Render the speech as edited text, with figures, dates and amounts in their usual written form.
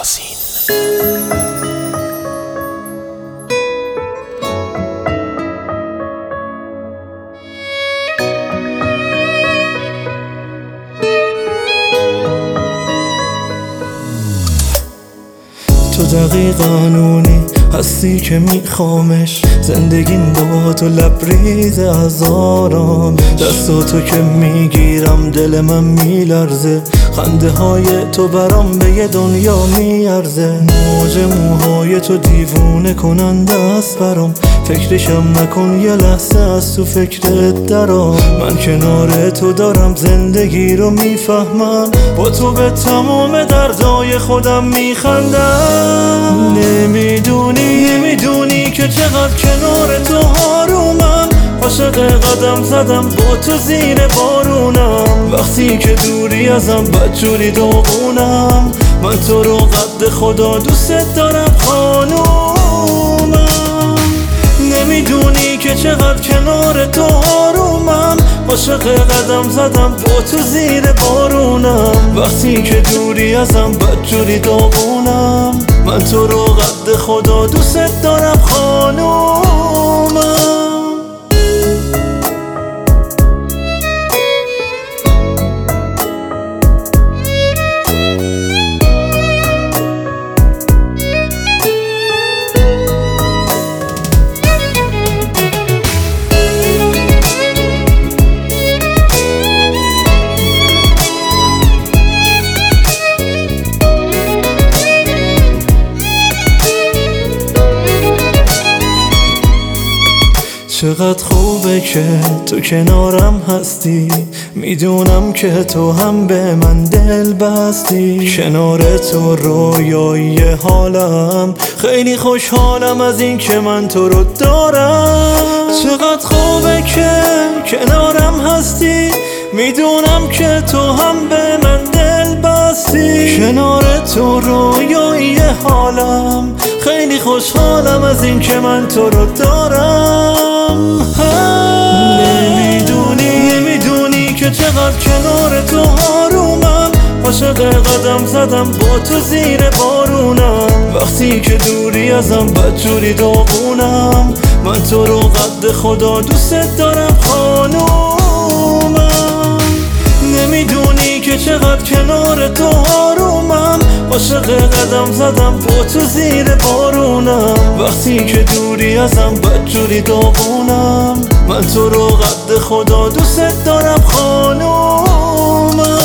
یاسین. تو دقیقاً اونی هستی که میخوامش، زندگیم با تو لبریز از آرام. دستاتو که میگیرم دل من میلرزه، خنده های تو برام به یه دنیا میارزه. موج موهای تو دیوونه کننده است برام، فکرشم نکن یه لحظه از تو فکرت درام. من کنار تو دارم زندگی رو میفهمم، با تو به تمام دردای خودم میخندم. نمیدونی که چقدر کنار تو آرومم، عاشق قدم زدم با تو زیر بارونم. وقتی که دوری ازم بدجوری داغونم، من تو رو قد خدا دوست دارم خانومم. نمیدونی که چقدر کنار تو آرومم، عاشق قدم زدم با تو زیر بارونم. وقتی که دوری ازم بدجوری داغونم، من تو رو قد خدا دوست دارم خانومم. چقدر خوبه که تو کنارم هستی، میدونم که تو هم به من دل بستی. کنار تو رویایی حالم، خیلی خوشحالم از این که من تو رو دارم. چقدر خوبه که کنارم هستی، میدونم که تو هم به من دل بستی. کنار تو رویایی حالم، خیلی خوشحالم از این که من تو رو دارم. نمیدونی که چقدر کنار تو آرومم، عاشق قدم زدم با تو زیر بارونم. وقتی که دوری ازم بدجوری داغونم، من تو رو قد خدا دوست دارم خانومم. نمیدونی که چقدر کنار تو آرومم، عاشق قدم زدم با تو زیر بارونم. وقتی که دوری ازم بدجوری داغونم، من تو رو قد خدا دوست دارم خانومم.